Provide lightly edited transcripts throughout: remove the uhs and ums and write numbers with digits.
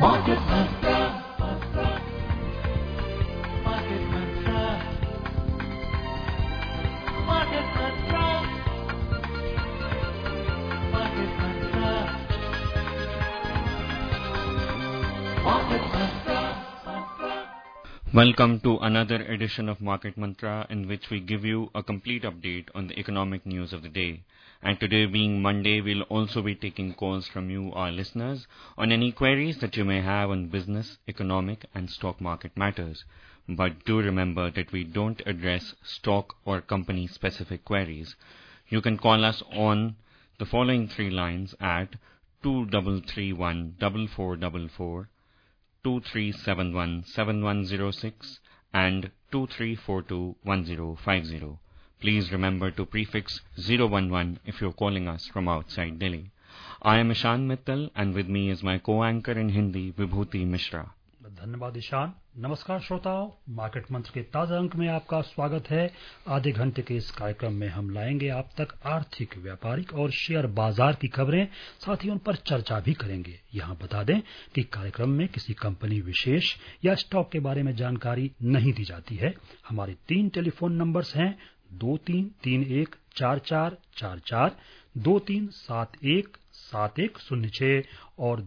Market Mantra. Market Mantra. Market Mantra. Market Mantra. Market Mantra. Welcome to another edition of Market Mantra, in which we give you a complete update on the economic news of the day. And today being Monday, we'll also be taking calls from you, our listeners, on any queries that you may have on business, economic and stock market matters. But do remember that we don't address stock or company specific queries. You can call us on the following three lines at 2331-4444, 2371-7106 and 2342-1050. Please remember to prefix 011 if you're calling us from outside Delhi. I am Ishan Mittal and with me is my co-anchor in Hindi, Vibhuti Mishra. धन्यवाद ईशान। नमस्कार श्रोताओं, market मंत्र के ताजा अंक में आपका स्वागत है। आधे घंटे के इस कार्यक्रम में हम लाएंगे आप तक आर्थिक, व्यापारिक और शेयर बाजार की खबरें, साथ ही उन पर चर्चा भी करेंगे। यहाँ बता दें कि कार्यक्रम में किसी कंपनी विशेष या स्टॉक के बारे में जानकारी नहीं दी जाती है। हमारे 3 टेलीफोन नंबर्स हैं 23314444, 23717106 और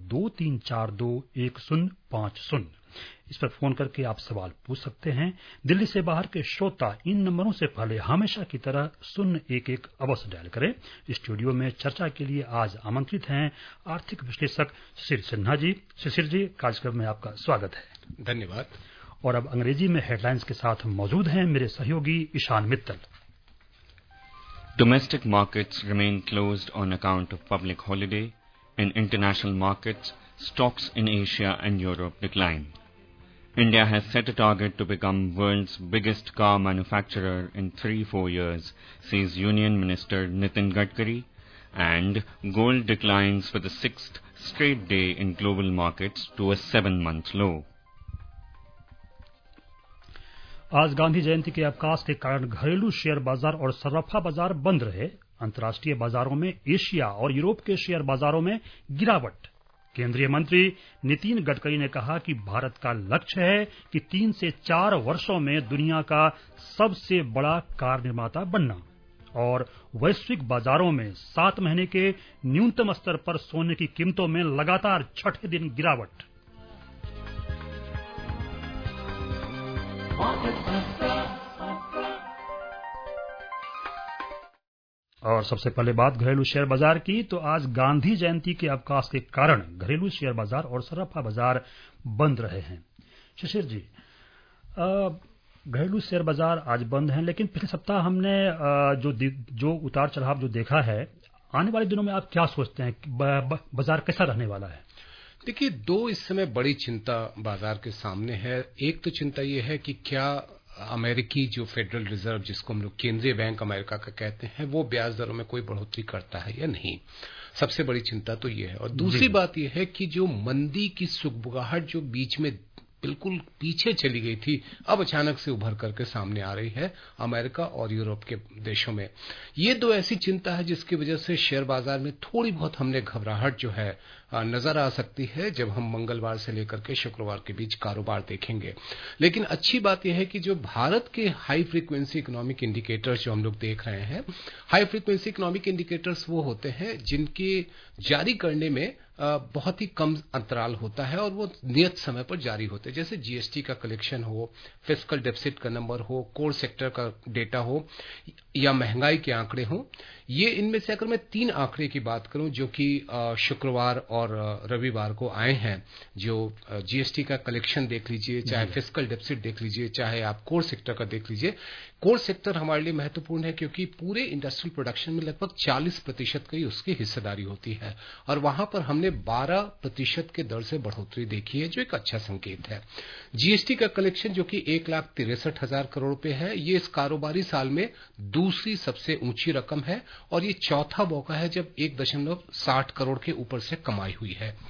23421050। इस पर फोन करके आप सवाल पूछ सकते हैं। दिल्ली से बाहर के श्रोता इन नंबरों से पहले हमेशा की तरह 011 अवश्य डायल करें। स्टूडियो में चर्चा के लिए आज आमंत्रित हैं आर्थिक विश्लेषक शिशिर सिन्हा जी। शिशिर जी, कार्यक्रम में आपका स्वागत है। धन्यवाद। और अब अंग्रेजी में हेडलाइंस के साथ मौजूद हैं मेरे सहयोगी Ishan Mittal. Domestic markets remain closed on account of public holiday. In international markets, stocks in Asia and Europe decline. India has set a target to become world's biggest car manufacturer in 3-4 years, says Union Minister Nitin Gadkari, and gold declines for the 6th straight day in global markets to a 7-month low. आज गांधी जयंती के अवकाश के कारण घरेलू share बाजार और सर्राफा बाजार बंद रहे। अंतर्राष्ट्रीय बाजारों में एशिया और यूरोप के शेयर बाजारों में गिरावट। केंद्रीय मंत्री नितिन गडकरी ने कहा कि भारत का लक्ष्य है कि 3 से 4 वर्षों में दुनिया का सबसे बड़ा कार निर्माता बनना। और वैश्विक बाजारों में 7 महीने के न्यूनतम स्तर पर सोने की कीमतों में लगातार छठे दिन गिरावट। और सबसे पहले बात घरेलू शेयर बाजार की, तो आज गांधी जयंती के अवकाश के कारण घरेलू शेयर बाजार और सर्राफा बाजार बंद रहे हैं। शिशिर जी, घरेलू शेयर बाजार आज बंद हैं, लेकिन पिछले सप्ताह हमने जो उतार चढ़ाव जो देखा है, आने वाले दिनों में आप क्या सोचते हैं बाजार कैसा रहने वाला है? देखिए, 2 इस समय बड़ी चिंता बाजार के सामने है। एक तो चिंता ये है कि क्या अमेरिकी जो फेडरल रिजर्व, जिसको हम लोग केंद्रीय बैंक अमेरिका का कहते हैं, वो ब्याज दरों में कोई बढ़ोतरी करता है या नहीं। सबसे बड़ी चिंता तो ये है। और दूसरी बात ये है कि जो मंदी की सुगबुगाहट जो बीच में बिल्कुल पीछे चली गई थी, अब अचानक से उभर करके सामने आ रही है अमेरिका और यूरोप के देशों में। ये 2 ऐसी चिंता है जिसकी वजह से शेयर बाजार में थोड़ी बहुत हमने घबराहट जो है नजर आ सकती है, जब हम मंगलवार से लेकर के शुक्रवार के बीच कारोबार देखेंगे। लेकिन अच्छी बात यह है कि जो भारत के हाई फ्रीक्वेंसी इकोनॉमिक इंडिकेटर्स जो हम लोग देख रहे हैं, हाई फ्रीक्वेंसी इकोनॉमिक इंडिकेटर्स वो होते हैं जिनके जारी करने में बहुत ही कम अंतराल होता है और वो नियत समय पर जारी होते हैं। जैसे जीएसटी का कलेक्शन हो, फिस्कल डेफिसिट का नंबर हो, कोर सेक्टर का डेटा हो या महंगाई के आंकड़े हो। ये इनमें से अगर मैं 3 आंकड़े की बात करूं जो कि शुक्रवार और रविवार को आए हैं, जो जीएसटी का कलेक्शन देख लीजिए, चाहे फिस्कल डेफिसिट देख लीजिए, चाहे आप कोर सेक्टर का देख लीजिए। कोर सेक्टर हमारे लिए महत्वपूर्ण है क्योंकि पूरे इंडस्ट्रियल प्रोडक्शन में लगभग 40% की उसकी हिस्सेदारी होती है और वहां पर हमने 12% के दर से बढ़ोतरी देखी है, जो एक अच्छा संकेत है। जीएसटी का कलेक्शन जो कि 1,63,000 करोड़ रुपए है, ये इस कारोबारी साल में दूसरी सबसे ऊंची रकम है और ये चौथा मौका है जब 1.60 करोड़ के ऊपर से कमाई हुई है।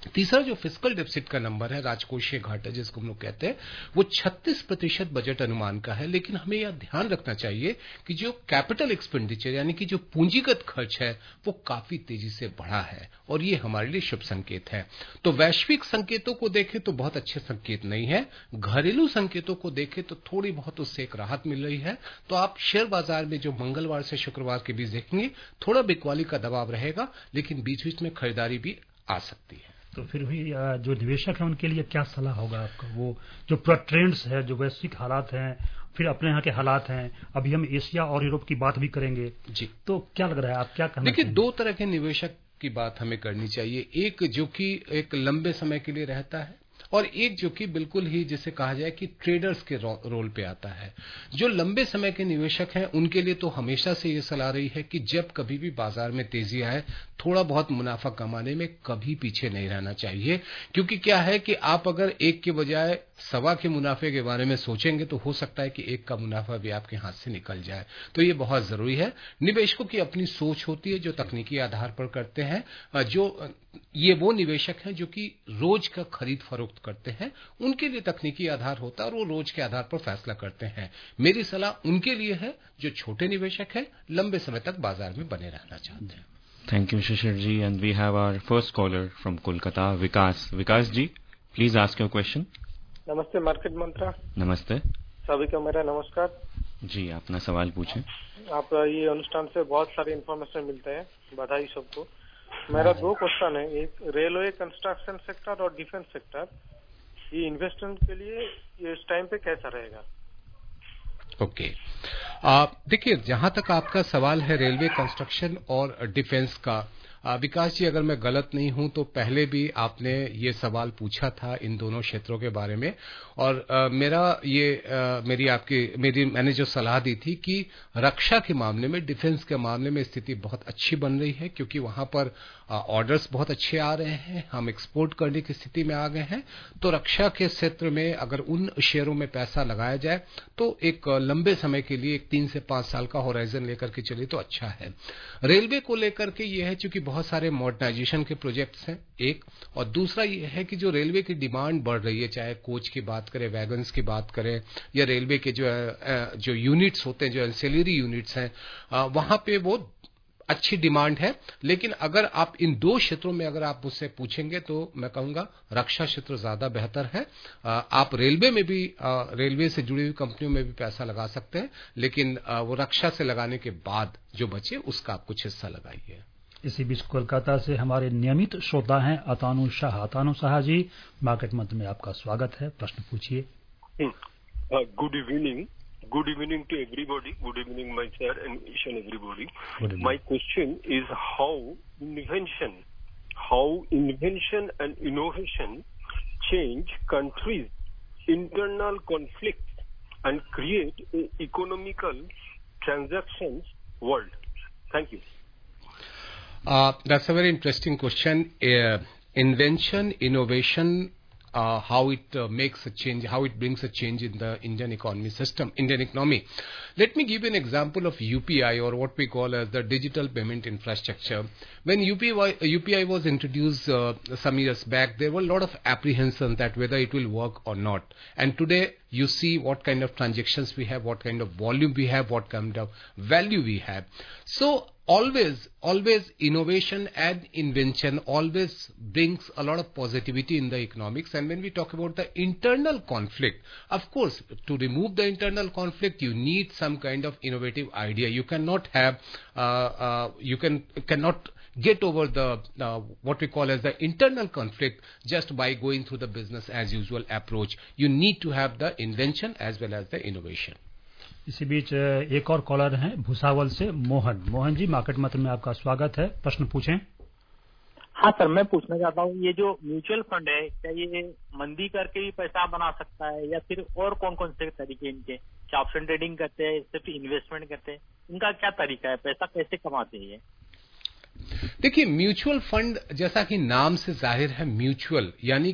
तीसरा जो फिस्कल डेफिसिट का नंबर है, राजकोषीय घाटा जिसको हम लोग कहते हैं, वो 36% बजट अनुमान का है। लेकिन हमें यह ध्यान रखना चाहिए कि जो कैपिटल एक्सपेंडिचर यानी कि जो पूंजीगत खर्च है वो काफी तेजी से बढ़ा है और ये हमारे लिए शुभ संकेत है। तो वैश्विक संकेतों को देखें तो बहुत अच्छे संकेत नहीं है, घरेलू संकेतों को देखें तो थोड़ी बहुत उससे एक राहत मिल रही है। तो आप शेयर बाजार में जो मंगलवार से शुक्रवार के बीच देखेंगे थोड़ा बिकवाली का दबाव रहेगा, लेकिन बीच बीच में खरीदारी भी आ सकती है। तो फिर भी जो निवेशक है उनके लिए क्या सलाह होगा आपका? वो जो पूरा ट्रेंड्स है, जो वैश्विक हालात हैं, फिर अपने यहाँ के हालात हैं, अभी हम एशिया और यूरोप की बात भी करेंगे जी, तो क्या लग रहा है, आप क्या कहना? देखिए, दो तरह के निवेशक की बात हमें करनी चाहिए। एक जो कि एक लंबे समय के लिए रहता है और एक जो कि बिल्कुल ही जिसे कहा जाए कि ट्रेडर्स के रोल पे आता है। जो लंबे समय के निवेशक हैं उनके लिए तो हमेशा से ये सलाह रही है कि जब कभी भी बाजार में तेजी आए थोड़ा बहुत मुनाफा कमाने में कभी पीछे नहीं रहना चाहिए, क्योंकि क्या है कि आप अगर एक के बजाय सवा के मुनाफे के बारे में सोचेंगे तो हो सकता है कि एक का मुनाफा भी आपके हाथ से निकल जाए। तो ये बहुत जरूरी है। निवेशकों की अपनी सोच होती है जो तकनीकी आधार पर करते हैं। जो ये वो निवेशक हैं जो कि रोज का खरीद फरोख्त करते हैं, उनके लिए तकनीकी आधार होता है और वो रोज के आधार पर फैसला करते हैं। मेरी सलाह उनके लिए है जो छोटे निवेशक हैं, लंबे समय तक बाजार में बने रहना चाहते हैं। Thank you, Shishir ji. And we have our first caller from Kolkata, Vikas. Vikas ji, please ask your question. नमस्ते मार्केट मंत्रा। नमस्ते। सभी को मेरा नमस्कार जी, अपना सवाल पूछें। आप ये अनुष्ठान से बहुत सारी इन्फॉर्मेशन मिलते हैं, बधाई सबको। मेरा दो क्वेश्चन है, एक रेलवे कंस्ट्रक्शन सेक्टर और डिफेंस सेक्टर, ये इन्वेस्टमेंट के लिए ये इस टाइम पे कैसा रहेगा? ओके, देखिए, जहां तक आपका सवाल है रेलवे कंस्ट्रक्शन और डिफेंस का, विकास जी अगर मैं गलत नहीं हूं तो पहले भी आपने ये सवाल पूछा था इन दोनों क्षेत्रों के बारे में और मैंने जो सलाह दी थी कि रक्षा के मामले में, डिफेंस के मामले में स्थिति बहुत अच्छी बन रही है, क्योंकि वहां पर ऑर्डर्स बहुत अच्छे आ रहे हैं, हम एक्सपोर्ट करने की स्थिति में आ गए हैं। तो रक्षा के क्षेत्र में अगर उन शेयरों में पैसा लगाया जाए तो एक लंबे समय के लिए, एक 3 से 5 साल का होराइजन लेकर के चले तो अच्छा है। रेलवे को लेकर के ये है चूंकि बहुत सारे मॉडर्नाइजेशन के प्रोजेक्ट्स हैं एक, और दूसरा ये है कि जो रेलवे की डिमांड बढ़ रही है, चाहे कोच की बात करें, वैगन्स की बात करें, या रेलवे के जो यूनिट्स होते हैं, जो एंसिलरी यूनिट्स हैं, वहां पे वो अच्छी डिमांड है। लेकिन अगर आप इन दो क्षेत्रों में अगर आप मुझसे पूछेंगे तो मैं कहूंगा रक्षा क्षेत्र ज्यादा बेहतर है। आप रेलवे में भी, रेलवे से जुड़ी हुई कंपनियों में भी पैसा लगा सकते हैं, लेकिन वो रक्षा से लगाने के बाद जो बचे उसका आप कुछ हिस्सा लगाइए। इसी बीच कोलकाता से हमारे नियमित श्रोता हैं अतानु शाह। अतानु शाह जी, मार्केट मंत्र में आपका स्वागत है, प्रश्न पूछिए। Good evening. Good evening to everybody. Good evening, my sir, and each and everybody. My question is how invention and innovation change countries' internal conflicts and create an economical transactions world. Thank you. That's a very interesting question. Invention, innovation, how it makes a change, how it brings a change in the Indian economy. Let me give you an example of UPI, or what we call as the digital payment infrastructure. When UPI was introduced some years back, there were a lot of apprehension that whether it will work or not. And today you see what kind of transactions we have, what kind of volume we have, what kind of value we have. So always innovation and invention always brings a lot of positivity in the economics. And when we talk about the internal conflict, of course, to remove the internal conflict, you need some kind of innovative idea. You cannot have, cannot get over the what we call as the internal conflict just by going through the business as usual approach. You need to have the invention as well as the innovation. इसी बीच एक और collar हैं भुसावल से, Mohan. Mohan ji, market mantra में आपका स्वागत है, प्रश्न पूछें। हाँ सर, मैं पूछना चाहता हूँ, ये जो म्यूचुअल फंड है, क्या ये मंदी करके भी पैसा बना सकता है या फिर और कौन कौन से तरीके इनके? क्या ऑप्शन ट्रेडिंग करते हैं, सिर्फ इन्वेस्टमेंट करते हैं? इनका क्या तरीका है, पैसा कैसे कमाते हैं ये? देखिए, म्यूचुअल फंड जैसा कि नाम से जाहिर है, म्यूचुअल यानी कि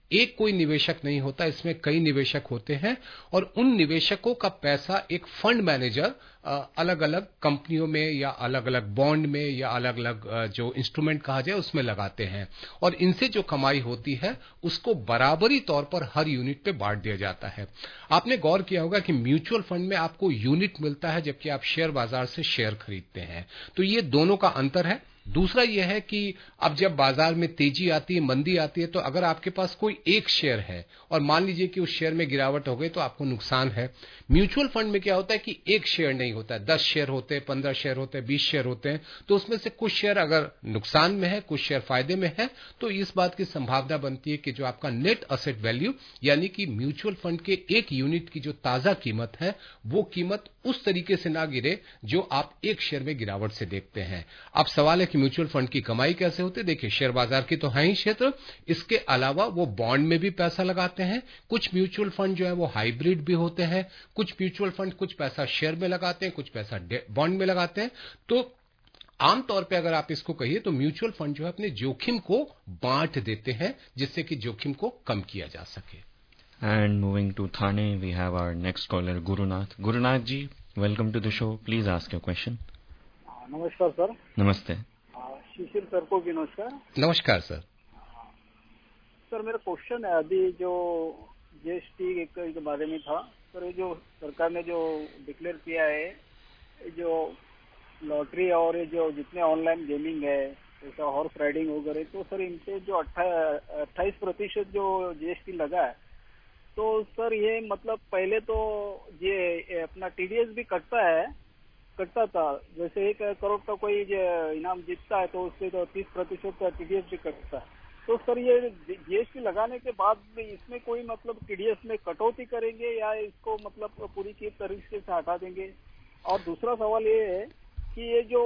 एक कोई निवेशक नहीं होता, इसमें कई निवेशक होते हैं और उन निवेशकों का पैसा एक फंड मैनेजर अलग अलग कंपनियों में या अलग अलग बॉन्ड में या अलग अलग जो इंस्ट्रूमेंट कहा जाए उसमें लगाते हैं और इनसे जो कमाई होती है उसको बराबरी तौर पर हर यूनिट पे बांट दिया जाता है। आपने गौर किया होगा कि म्यूचुअल फंड में आपको यूनिट मिलता है जबकि आप शेयर बाजार से शेयर खरीदते हैं, तो ये दोनों का अंतर है। दूसरा यह है कि अब जब बाजार में तेजी आती है, मंदी आती है, तो अगर आपके पास कोई एक शेयर है और मान लीजिए कि उस शेयर में गिरावट हो गई तो आपको नुकसान है। म्यूचुअल फंड में क्या होता है कि एक शेयर नहीं होता है, 10 शेयर होते हैं, 15 शेयर होते हैं, 20 शेयर होते हैं, तो उसमें से कुछ शेयर अगर नुकसान में है, कुछ शेयर फायदे में है, तो इस बात की संभावना बनती है कि जो आपका नेट असेट वैल्यू यानी कि म्यूचुअल फंड के एक यूनिट की जो ताजा कीमत है वो कीमत उस तरीके से ना गिरे जो आप एक शेयर में गिरावट से देखते हैं। अब सवाल है कि म्यूचुअल फंड की कमाई कैसे होती है। देखिए, शेयर बाजार की तो है ही क्षेत्र, इसके अलावा वो बॉन्ड में भी पैसा लगाते हैं। कुछ म्यूचुअल फंड जो है वो हाइब्रिड भी होते हैं। कुछ म्यूचुअल फंड कुछ पैसा शेयर में लगाते हैं, कुछ पैसा बॉन्ड में लगाते हैं। तो आमतौर पे अगर आप इसको कहिए तो म्यूचुअल फंड जो है अपने जोखिम को बांट देते हैं जिससे कि जोखिम को कम किया जा सके। And moving to Thane, we have our next caller, Gurunath. Gurunath ji, welcome to the show. Please ask your question. नमस्कार सर। नमस्ते। सुशील सर को भी नमस्कार। नमस्कार सर। सर मेरा क्वेश्चन है, अभी जो जीएसटी के बारे में था सर, ये जो सरकार ने जो डिक्लेयर किया है, जो लॉटरी और ये जो जितने ऑनलाइन गेमिंग है जैसा हॉर्स राइडिंग वगैरह, तो सर इन पे जो 28% जो जीएसटी लगा है, तो सर ये मतलब पहले तो ये अपना टीडीएस भी कटता था। जैसे 1 करोड़ का कोई इनाम जीतता है तो उससे तो 30% का टीडीएस भी कटता है। तो सर ये जीएसटी लगाने के बाद इसमें कोई मतलब टीडीएस में कटौती करेंगे या इसको मतलब पूरी की तरीके से हटा देंगे? और दूसरा सवाल ये है कि ये जो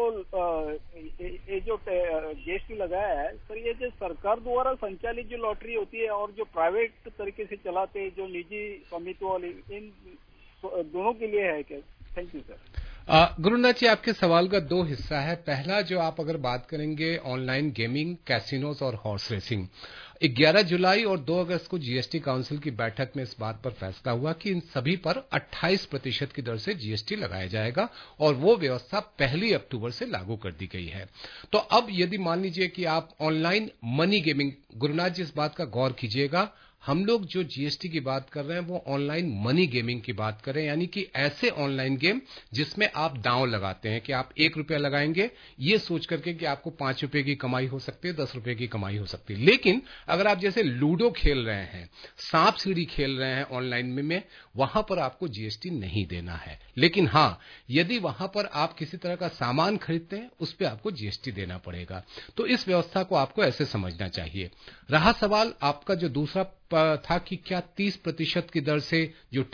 जीएसटी लगाया है सर, ये जो सरकार द्वारा संचालित जो लॉटरी होती है और जो प्राइवेट तरीके से चलाते हैं जो निजी स्वामित्व वाली, इन दोनों के लिए है क्या? Thank you sir. Gurunath ji, आपके सवाल का 2 हिस्सा है। पहला जो आप अगर बात करेंगे ऑनलाइन गेमिंग, कैसीनोज और हॉर्स रेसिंग, 11 जुलाई और 2 अगस्त को जीएसटी काउंसिल की बैठक में इस बात पर फैसला हुआ कि इन सभी पर 28% की दर से जीएसटी लगाया जाएगा और वो व्यवस्था 1 अक्टूबर से लागू कर दी गई है। तो अब यदि मान लीजिए कि आप online money gaming, Gurunath ji इस बात का गौर कीजिएगा, हम लोग जो जीएसटी की बात कर रहे हैं वो ऑनलाइन मनी गेमिंग की बात कर रहे हैं, यानी कि ऐसे ऑनलाइन गेम जिसमें आप दांव लगाते हैं कि आप 1 रुपया लगाएंगे ये सोच करके कि आपको 5 रुपए की कमाई हो सकती है, 10 रुपए की कमाई हो सकती है। लेकिन अगर आप जैसे लूडो खेल रहे हैं, सांप सीढ़ी खेल रहे हैं ऑनलाइन में, वहां पर आपको जीएसटी नहीं देना है। लेकिन हाँ, यदि वहां पर आप किसी तरह का सामान खरीदते हैं उस पर आपको जीएसटी देना पड़ेगा। तो इस व्यवस्था को आपको ऐसे समझना चाहिए। रहा सवाल आपका जो दूसरा था कि क्या 30% की दर से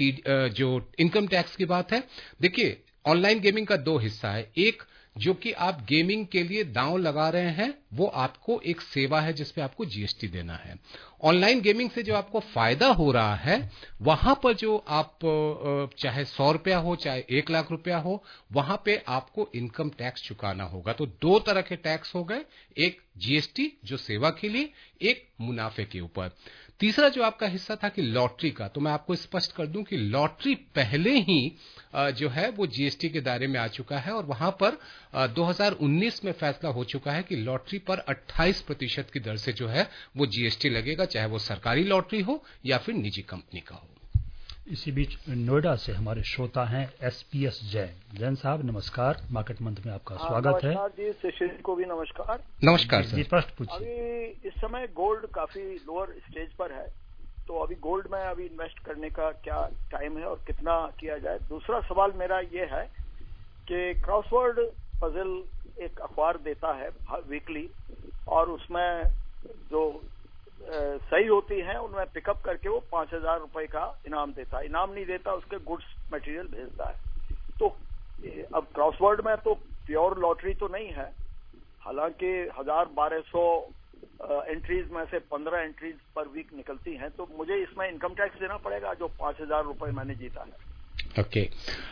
जो इनकम टैक्स की बात है, देखिए ऑनलाइन गेमिंग का 2 हिस्सा है। एक जो कि आप गेमिंग के लिए दांव लगा रहे हैं वो आपको एक सेवा है जिसपे आपको जीएसटी देना है। ऑनलाइन गेमिंग से जो आपको फायदा हो रहा है वहां पर जो आप चाहे 100 रुपया हो चाहे 1 लाख रुपया हो, वहां पे आपको इनकम टैक्स चुकाना होगा। तो 2 तरह के टैक्स हो गए, एक जीएसटी जो सेवा के लिए, एक मुनाफे के ऊपर। तीसरा जो आपका हिस्सा था कि लॉटरी का, तो मैं आपको स्पष्ट कर दूं कि लॉटरी पहले ही जो है वो जीएसटी के दायरे में आ चुका है और वहां पर 2019 में फैसला हो चुका है कि लॉटरी पर 28% की दर से जो है वो जीएसटी लगेगा, चाहे वो सरकारी लॉटरी हो या फिर निजी कंपनी का हो। इसी बीच नोएडा से हमारे श्रोता हैं एसपीएस जैन साहब, नमस्कार। मार्केट मंथ में आपका स्वागत है। नमस्कार जी, सुशील को भी नमस्कार। नमस्कार सर। जी प्रश्न पूछिए। अभी इस समय गोल्ड काफी लोअर स्टेज पर है, तो अभी गोल्ड में अभी इन्वेस्ट करने का क्या टाइम है और कितना किया जाए? दूसरा सवाल मेरा ये है कि क्रॉसवर्ड पजल एक अखबार देता है वीकली और उसमें जो सही होती है उनमें पिकअप करके वो 5,000 रुपए का इनाम देता है। इनाम नहीं देता, उसके गुड्स मटेरियल भेजता है। तो अब क्रॉसवर्ड में तो प्योर लॉटरी तो नहीं है, हालांकि 1,000-1,200 एंट्रीज में से 15 एंट्रीज पर वीक निकलती हैं, तो मुझे इसमें इनकम टैक्स देना पड़ेगा जो 5,000 रुपए मैंने जीता है। ओके।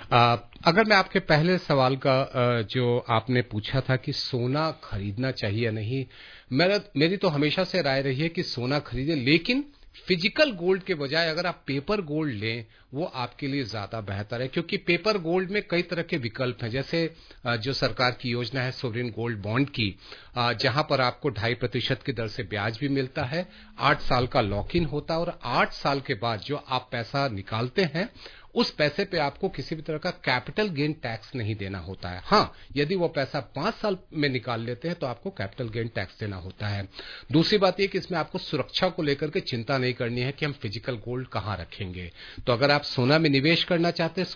अगर मैं आपके पहले सवाल का जो आपने पूछा था कि सोना खरीदना चाहिए या नहीं, मेरी तो हमेशा से राय रही है कि सोना खरीदे, लेकिन फिजिकल गोल्ड के बजाय अगर आप पेपर गोल्ड लें वो आपके लिए ज्यादा बेहतर है, क्योंकि पेपर गोल्ड में कई तरह के विकल्प हैं, जैसे जो सरकार की योजना है सोवरेन गोल्ड बॉन्ड की, जहां पर आपको 2.5% की दर से ब्याज भी मिलता है, 8 साल का लॉक इन होता है और 8 साल के बाद जो आप पैसा निकालते हैं उस पैसे पे आपको किसी भी तरह का कैपिटल गेन टैक्स नहीं देना होता है। हाँ, यदि वो पैसा 5 साल में निकाल लेते हैं तो आपको कैपिटल गेन टैक्स देना होता है। दूसरी बात यह कि इसमें आपको सुरक्षा को लेकर के चिंता नहीं करनी है कि हम फिजिकल गोल्ड कहां रखेंगे। तो अगर आप सोना में निवेश करना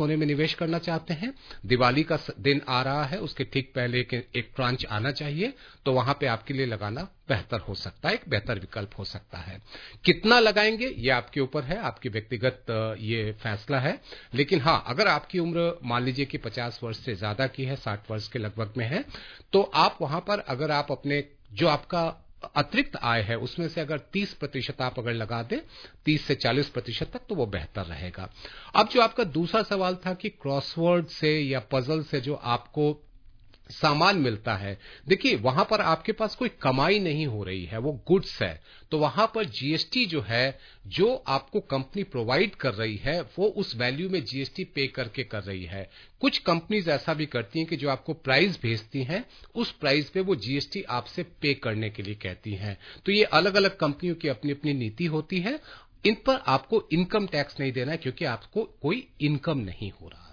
चाहते हैं, दिवाली का दिन आ रहा है, उसके ठीक पहले एक ट्रांच आना चाहिए, तो वहां पे आपके लिए लगाना बेहतर हो सकता है, एक बेहतर विकल्प हो सकता है। कितना लगाएंगे ये आपके ऊपर है, आपकी व्यक्तिगत ये फैसला है। लेकिन हाँ, अगर आपकी उम्र मान लीजिए कि 50 वर्ष से ज्यादा की है, 60 वर्ष के लगभग में है, तो आप वहां पर अगर आप अपने जो आपका अतिरिक्त आय है उसमें से अगर 30% आप अगर लगा दें, 30 से 40% तक, तो वो बेहतर रहेगा। अब जो आपका दूसरा सवाल था कि क्रॉसवर्ड से या पजल से जो आपको सामान मिलता है, देखिए वहां पर आपके पास कोई कमाई नहीं हो रही है, वो गुड्स है, तो वहां पर जीएसटी जो है, जो आपको कंपनी प्रोवाइड कर रही है, वो उस वैल्यू में जीएसटी पे करके कर रही है। कुछ कंपनीज ऐसा भी करती हैं कि जो आपको प्राइस भेजती हैं, उस प्राइस पे वो जीएसटी आपसे पे करने के लिए कहती हैं। तो ये अलग अलग कंपनियों की अपनी अपनी नीति होती है। इन पर आपको इनकम टैक्स नहीं देना है, क्योंकि आपको कोई इनकम नहीं हो रहा है।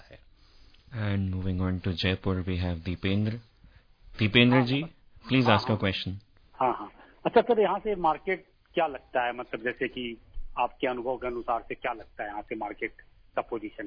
And moving on to Jaipur, we have Deependra. Deependra ji, please ask your question. हाँ। अच्छा सर, यहाँ से मार्केट क्या लगता है, मतलब जैसे कि आपके अनुभव के अनुसार से क्या लगता है यहाँ से मार्केट का पोजीशन?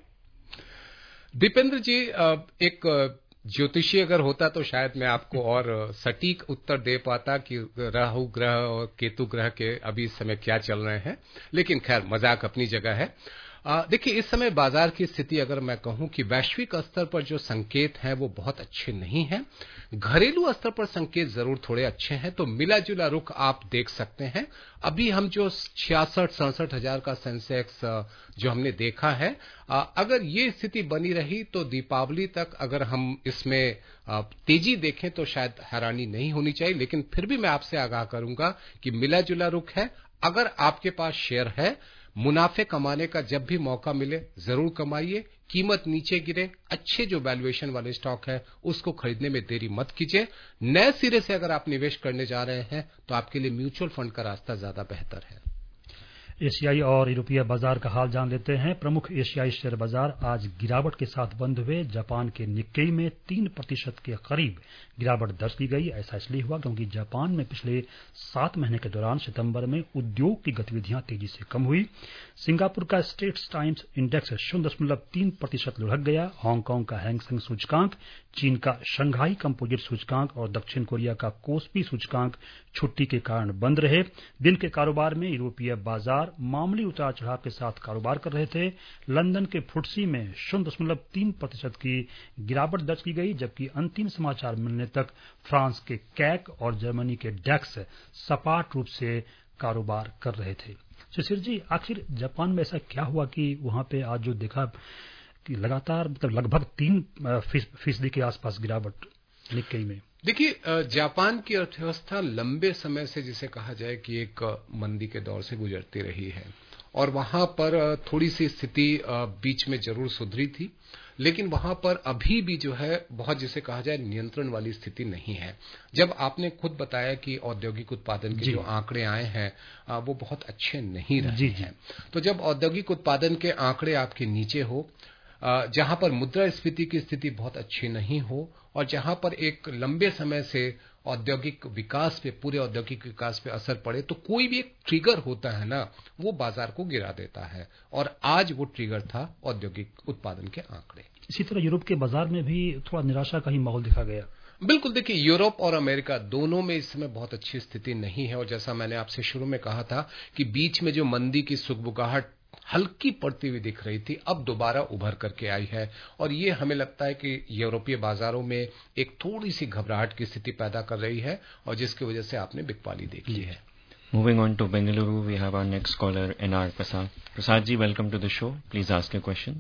दीपेंद्र जी, एक ज्योतिषी अगर होता तो शायद मैं आपको और सटीक उत्तर दे पाता कि राहु ग्रह और केतु ग्रह के अभी इस समय क्या चल रहे हैं, लेकिन खैर मजाक अपनी जगह है। देखिए, इस समय बाजार की स्थिति अगर मैं कहूं कि वैश्विक स्तर पर जो संकेत हैं वो बहुत अच्छे नहीं हैं, घरेलू स्तर पर संकेत जरूर थोड़े अच्छे हैं, तो मिला जुला रुख आप देख सकते हैं। अभी हम जो 66-67 हजार का सेंसेक्स जो हमने देखा है, अगर ये स्थिति बनी रही तो दीपावली तक अगर हम इसमें तेजी देखें तो शायद हैरानी नहीं होनी चाहिए। लेकिन फिर भी मैं आपसे आगाह करूंगा कि मिला जुला रुख है। अगर आपके पास शेयर है, मुनाफे कमाने का जब भी मौका मिले जरूर कमाइए। कीमत नीचे गिरे, अच्छे जो वैल्यूएशन वाले स्टॉक है उसको खरीदने में देरी मत कीजिए। नए सिरे से अगर आप निवेश करने जा रहे हैं तो आपके लिए म्यूचुअल फंड का रास्ता ज्यादा बेहतर है। एशियाई और यूरोपीय बाजार का हाल जान लेते हैं। प्रमुख एशियाई शेयर बाजार आज गिरावट के साथ बंद हुए। जापान के निक्केई में 3% के करीब गिरावट दर्ज की गई। ऐसा इसलिए हुआ क्योंकि जापान में पिछले 7 महीने के दौरान सितंबर में उद्योग की गतिविधियां तेजी से कम हुई। सिंगापुर का स्ट्रेट्स टाइम्स इंडेक्स 0.3% लुढ़क गया। हांगकांग का हैंगसेंग सूचकांक, चीन का शंघाई कंपोजिट सूचकांक और दक्षिण कोरिया का कोस्पी सूचकांक छुट्टी के कारण बंद रहे। दिन के कारोबार में यूरोपीय बाजार मामूली उतार चढ़ाव के साथ कारोबार कर रहे थे। लंदन के फुटसी में 0.3% की गिरावट दर्ज की गई, जबकि अंतिम समाचार मिलने तक फ्रांस के कैक और जर्मनी के डेक्स सपाट रूप से कारोबार कर रहे थे। शिशिर जी, आखिर जापान में ऐसा क्या हुआ कि वहां पे आज जो देखा कि लगातार लगभग 3% के आसपास गिरावट निक्केई में? देखिए, जापान की अर्थव्यवस्था लंबे समय से जिसे कहा जाए कि एक मंदी के दौर से गुजरती रही है और वहां पर थोड़ी सी स्थिति बीच में जरूर सुधरी थी, लेकिन वहां पर अभी भी जो है बहुत जिसे कहा जाए नियंत्रण वाली स्थिति नहीं है। जब आपने खुद बताया कि औद्योगिक उत्पादन के जो आंकड़े आए हैं वो बहुत अच्छे नहीं रहे हैं, तो जब औद्योगिक उत्पादन के आंकड़े आपके नीचे हो, जहां पर मुद्रास्फीति की स्थिति बहुत अच्छी नहीं हो और जहां पर एक लंबे समय से औद्योगिक विकास पे, पूरे औद्योगिक विकास पे असर पड़े, तो कोई भी एक ट्रिगर होता है ना, वो बाजार को गिरा देता है। और आज वो ट्रिगर था औद्योगिक उत्पादन के आंकड़े। इसी तरह यूरोप के बाजार में भी थोड़ा निराशा का ही माहौल दिखा गया। बिल्कुल, देखिए, यूरोप और अमेरिका दोनों में इस समय बहुत अच्छी स्थिति नहीं है और जैसा मैंने आपसे शुरू में कहा था कि बीच में जो मंदी की सुगबुगाहट हल्की पड़ती हुई दिख रही थी, अब दोबारा उभर करके आई है और ये हमें लगता है कि यूरोपीय बाजारों में एक थोड़ी सी घबराहट की स्थिति पैदा कर रही है और जिसकी वजह से आपने बिकवाली देखी है। Moving on to Bengaluru, we have our next caller, N.R. Prasad. Prasad ji, welcome to the show. Please ask your question.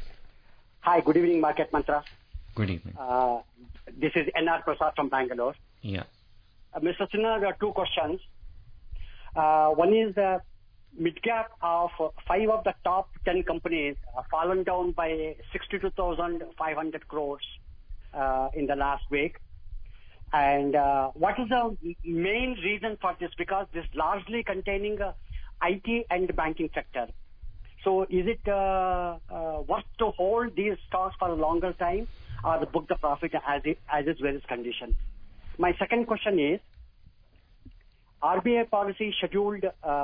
Hi, good evening, Market Mantra. Good evening. This is N.R. Prasad from Bangalore. Yeah. Mr. Sinha, there are two questions. One is mid-cap of 5 of the top 10 companies fallen down by 62,500 crores in the last week. And what is the main reason for this? Because this largely containing IT and banking sector. So is it worth to hold these stocks for a longer time or book the profit as its various conditions? My second question is, RBI policy scheduled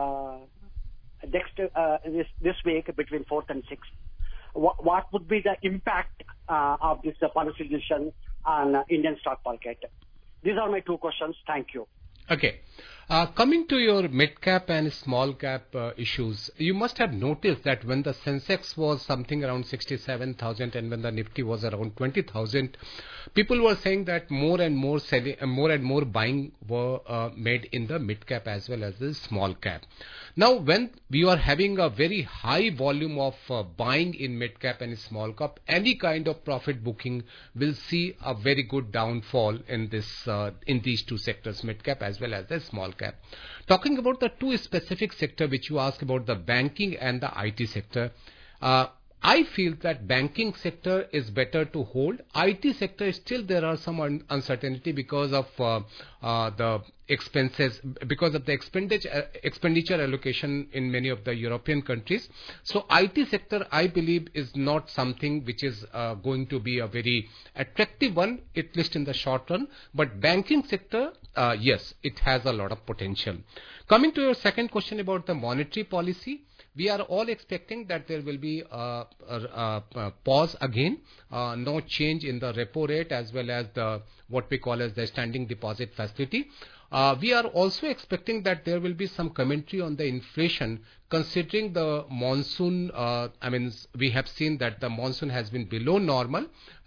this week between 4th and 6th. What would be the impact of this policy decision on Indian stock market? These are my two questions. Thank you. Okay. Coming to your mid-cap and small-cap issues, you must have noticed that when the Sensex was something around 67,000 and when the Nifty was around 20,000, people were saying that more and more buying were made in the mid-cap as well as the small-cap. Now, when we are having a very high volume of buying in mid-cap and small-cap, any kind of profit booking will see a very good downfall in these two sectors, mid-cap as well as the small-cap. Talking about the two specific sector which you asked about, the banking and the IT sector, I feel that banking sector is better to hold. IT sector, still there are some uncertainty because of the expenses, because of the expenditure allocation in many of the European countries. So IT sector, I believe, is not something which is going to be a very attractive one, at least in the short run. But banking sector, yes, it has a lot of potential. Coming to your second question about the monetary policy, we are all expecting that there will be a pause again, no change in the repo rate as well as what we call as the standing deposit facility. We are also expecting that there will be some commentary on the inflation, considering the monsoon. We have seen that the monsoon has been below normal,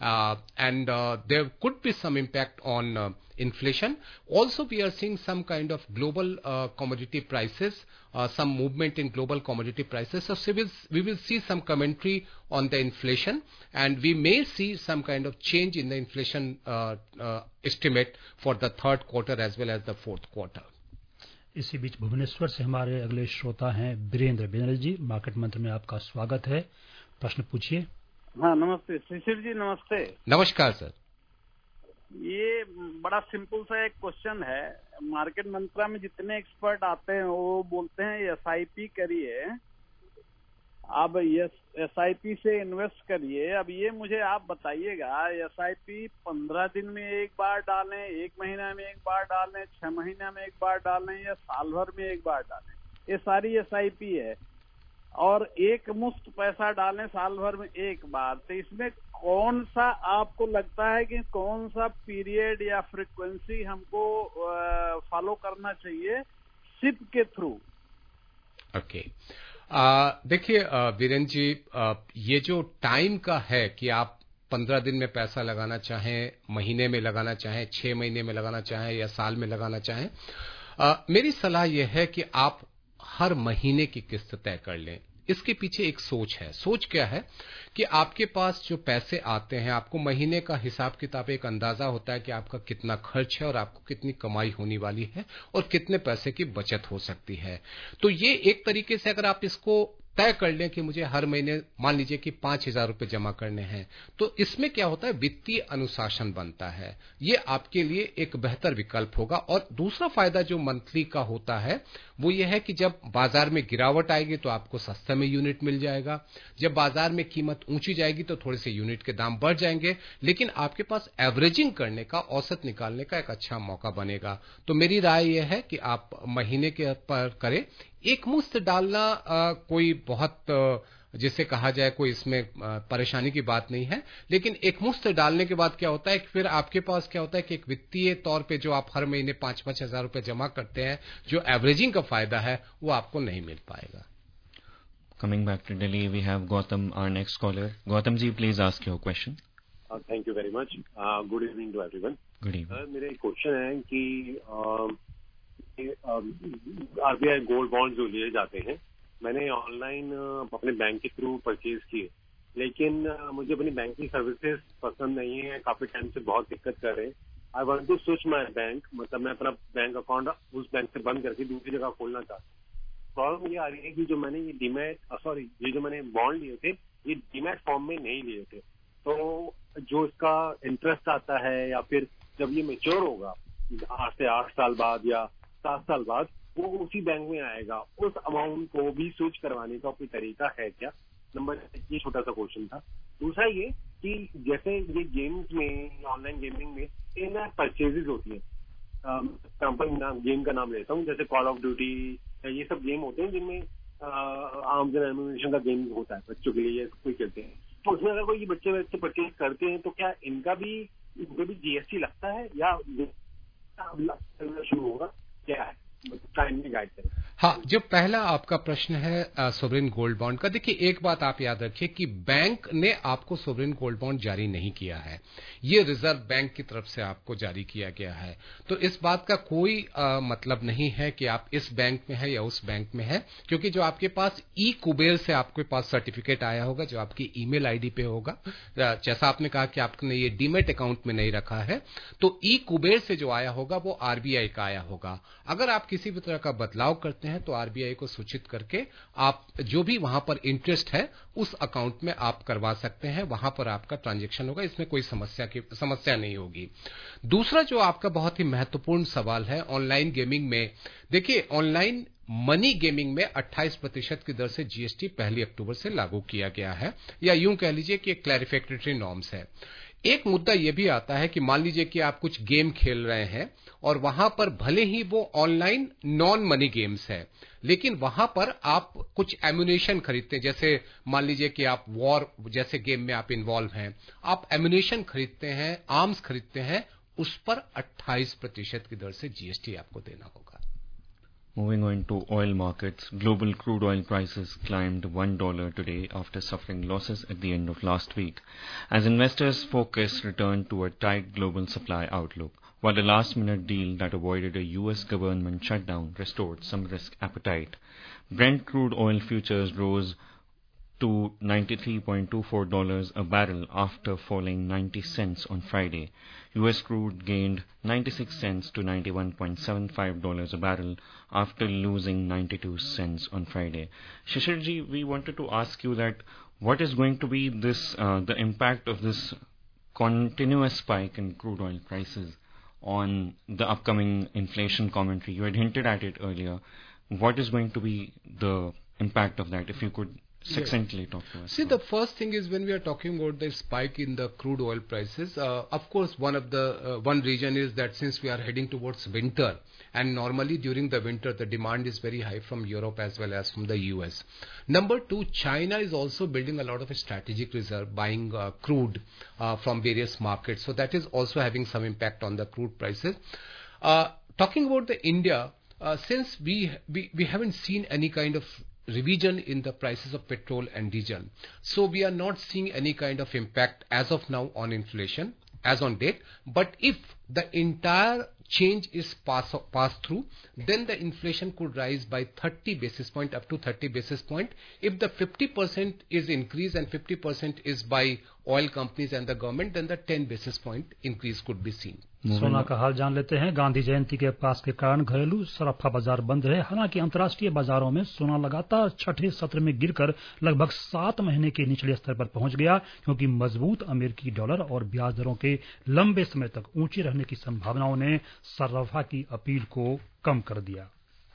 and there could be some impact on inflation. Also, we are seeing some kind of global commodity prices, some movement in global commodity prices. So we will see some commentary on the inflation, and we may see some kind of change in the inflation estimate for the third quarter as well as the fourth quarter. इसी बीच भुवनेश्वर से हमारे अगले श्रोता हैं वीरेंद्र बेनर्जी जी। Market mantra में आपका स्वागत है, प्रश्न पूछिए। हाँ, नमस्ते शिशिर जी। नमस्ते। नमस्कार सर। ये बड़ा सिंपल सा एक क्वेश्चन है। मार्केट मंत्रा में जितने एक्सपर्ट आते हैं वो बोलते हैं एसआईपी करिए, अब एसआईपी से इन्वेस्ट करिए। अब ये मुझे आप बताइएगा, एसआईपी 15 दिन में एक बार डालें, 1 महीना में एक बार डालें, 6 महीना में एक बार डालें या साल भर में एक बार डालें? ये सारी एसआईपी है और एक मुश्त पैसा डालें साल भर में एक बार। तो इसमें कौन सा आपको लगता है कि कौन सा पीरियड या फ्रीक्वेंसी हमको फॉलो करना चाहिए सिप के थ्रू? ओके, देखिए वीरेंद्र जी, ये जो टाइम का है कि आप 15 दिन में पैसा लगाना चाहें, महीने में लगाना चाहें, 6 महीने में लगाना चाहें या साल में लगाना चाहें, मेरी सलाह यह है कि आप हर महीने की किस्त तय कर लें। इसके पीछे एक सोच है। सोच क्या है कि आपके पास जो पैसे आते हैं, आपको महीने का हिसाब किताब, एक अंदाजा होता है कि आपका कितना खर्च है और आपको कितनी कमाई होने वाली है और कितने पैसे की बचत हो सकती है। तो ये एक तरीके से अगर आप इसको तय कर लें कि मुझे हर महीने मान लीजिए कि 5,000 रुपए जमा करने हैं, तो इसमें क्या होता है, वित्तीय अनुशासन बनता है। ये आपके लिए एक बेहतर विकल्प होगा। और दूसरा फायदा जो मंथली का होता है वो ये है कि जब बाजार में गिरावट आएगी तो आपको सस्ते में यूनिट मिल जाएगा, जब बाजार में कीमत ऊंची जाएगी तो थोड़े से यूनिट के दाम बढ़ जाएंगे, लेकिन आपके पास एवरेजिंग करने का, औसत निकालने का एक अच्छा मौका बनेगा। तो मेरी राय यह है कि आप महीने के पर करें। एक मुश्त डालना कोई बहुत जिसे कहा जाए कोई इसमें परेशानी की बात नहीं है, लेकिन एक मुश्त डालने के बाद क्या होता है कि फिर आपके पास क्या होता है कि एक वित्तीय तौर पे जो आप हर महीने 5-5 हजार रुपए जमा करते हैं, जो एवरेजिंग का फायदा है वो आपको नहीं मिल पाएगा। Coming back to Delhi, we have Gautam, our next caller. Gautam ji, please ask your question. Thank you very much. Good evening to everyone. Good evening. मेरा एक क्वेश्चन है कि आरबीआई गोल्ड बॉन्ड जो लिए जाते हैं, मैंने ऑनलाइन अपने बैंक के थ्रू परचेज किए, लेकिन मुझे अपनी बैंक की सर्विसेज पसंद नहीं है। काफी टाइम से बहुत दिक्कत कर रहे हैं। I want to switch my bank, मतलब मैं अपना बैंक अकाउंट उस बैंक से बंद करके दूसरी जगह खोलना चाहता हूँ। प्रॉब्लम ये आ रही है कि जो मैंने ये जो मैंने बॉन्ड लिए थे, ये डीमैट फॉर्म में नहीं लिए थे। तो जो इसका इंटरेस्ट आता है या फिर जब ये मैच्योर होगा 8 साल बाद या 7 साल बाद, वो उसी बैंक में आएगा। उस अमाउंट को भी स्विच करवाने का कोई तरीका है क्या? नंबर 1 ये छोटा सा क्वेश्चन था। दूसरा ये कि जैसे ये गेम्स में, ऑनलाइन गेमिंग में इन परचेजेज होती है, एग्जाम्पल गेम का नाम लेता हूँ, जैसे कॉल ऑफ ड्यूटी, ये सब गेम होते हैं जिनमें आर्म्स एंड एम्यूनिशन का गेम होता है बच्चों के लिए, कोई कहते हैं। तो उसमें अगर कोई बच्चे परचेज करते हैं तो क्या इनका भी जीएसटी लगता है या शुरू होगा, क्या है? टाइम में गाइड करें। हाँ, जो पहला आपका प्रश्न है सोवरेन गोल्ड बॉन्ड का, देखिए एक बात आप याद रखिए कि बैंक ने आपको सोवरेन गोल्ड बॉन्ड जारी नहीं किया है, ये रिजर्व बैंक की तरफ से आपको जारी किया गया है। तो इस बात का कोई मतलब नहीं है कि आप इस बैंक में है या उस बैंक में है, क्योंकि जो आपके पास ई कुबेर से आपके पास सर्टिफिकेट आया होगा, जो आपकी ईमेल आईडी पे होगा, जैसा आपने कहा कि आपने ये डीमेट अकाउंट में नहीं रखा है, तो ई कुबेर से जो आया होगा वो आरबीआई का आया होगा। अगर आप किसी भी तरह का बदलाव करते हैं तो आरबीआई को सूचित करके आप जो भी वहां पर इंटरेस्ट है उस अकाउंट में आप करवा सकते हैं, वहां पर आपका ट्रांजैक्शन होगा, इसमें कोई समस्या नहीं होगी। दूसरा जो आपका बहुत ही महत्वपूर्ण सवाल है ऑनलाइन गेमिंग में, देखिए ऑनलाइन मनी गेमिंग में 28% की दर से जीएसटी 1 अक्टूबर से लागू किया गया है, या यूं कह लीजिए कि एक क्लैरिफिकेटरी नॉर्म्स है। एक मुद्दा यह भी आता है कि मान लीजिए कि आप कुछ गेम खेल रहे हैं और वहां पर भले ही वो ऑनलाइन नॉन मनी गेम्स है, लेकिन वहां पर आप कुछ एम्यूनेशन खरीदते हैं, जैसे मान लीजिए कि आप वॉर जैसे गेम में आप इन्वॉल्व हैं, आप एम्यूनेशन खरीदते हैं, आर्म्स खरीदते हैं, उस पर 28% की दर से जीएसटी आपको देना होगा। Moving on to oil markets, global crude oil prices climbed $1 today after suffering losses at the end of last week, as investors' focus returned to a tight global supply outlook, while a last-minute deal that avoided a U.S. government shutdown restored some risk appetite. Brent crude oil futures rose to $93.24 a barrel after falling 90 cents on Friday. U.S. crude gained 96 cents to $91.75 a barrel after losing 92 cents on Friday. Shishirji, we wanted to ask you that what is going to be the impact of this continuous spike in crude oil prices on the upcoming inflation commentary? You had hinted at it earlier. What is going to be the impact of that, if you could succinctly talk to us? See, the first thing is when we are talking about the spike in the crude oil prices, of course, one reason is that since we are heading towards winter, and normally during the winter the demand is very high from Europe as well as from the US. Number two, China is also building a lot of a strategic reserve, buying crude from various markets. So that is also having some impact on the crude prices. Talking about the India, since we haven't seen any kind of revision in the prices of petrol and diesel, so we are not seeing any kind of impact as of now on inflation as on date. But if the entire change is passed through, then the inflation could rise by 30 basis point up to 30 basis point. If the 50% is increase and 50% is by oil companies and the government, then the 10 basis point increase could be seen. सोना का हाल जान लेते हैं। गांधी जयंती के पास के कारण घरेलू सराफा बाजार बंद रहे। हालांकि अंतर्राष्ट्रीय बाजारों में सोना लगातार छठे सत्र में गिरकर लगभग 7 महीने के निचले स्तर पर पहुंच गया, क्योंकि मजबूत अमेरिकी डॉलर और ब्याज दरों के लंबे समय तक ऊंचे रहने की संभावनाओं ने सराफा की अपील को कम कर दिया।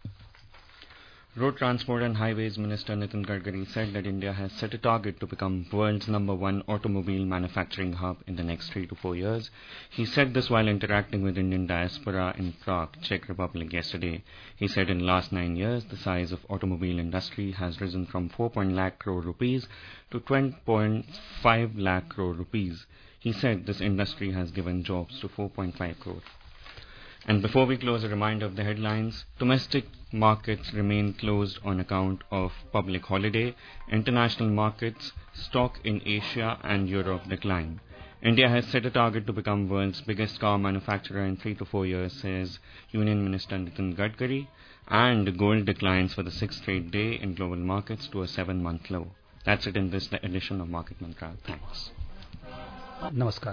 Road Transport and Highways Minister Nitin Gadkari said that India has set a target to become world's #1 automobile manufacturing hub in the next 3 to 4 years. He said this while interacting with Indian diaspora in Prague, Czech Republic yesterday. He said in the last 9 years, the size of automobile industry has risen from 4.1 lakh crore rupees to 20.5 lakh crore rupees. He said this industry has given jobs to 4.5 crore. And before we close, a reminder of the headlines. Domestic markets remain closed on account of public holiday. International markets, stock in Asia and Europe decline. India has set a target to become world's biggest car manufacturer in 3 to 4 years, says Union Minister Nitin Gadkari. And gold declines for the 6th straight day in global markets to a 7-month low. That's it in this edition of Market Mantra. Thanks. Namaskar.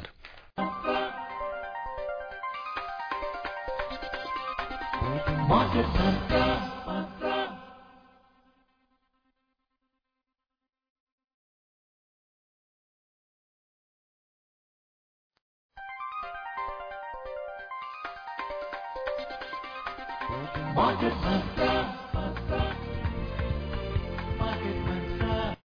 Market Mantra. Market Mantra.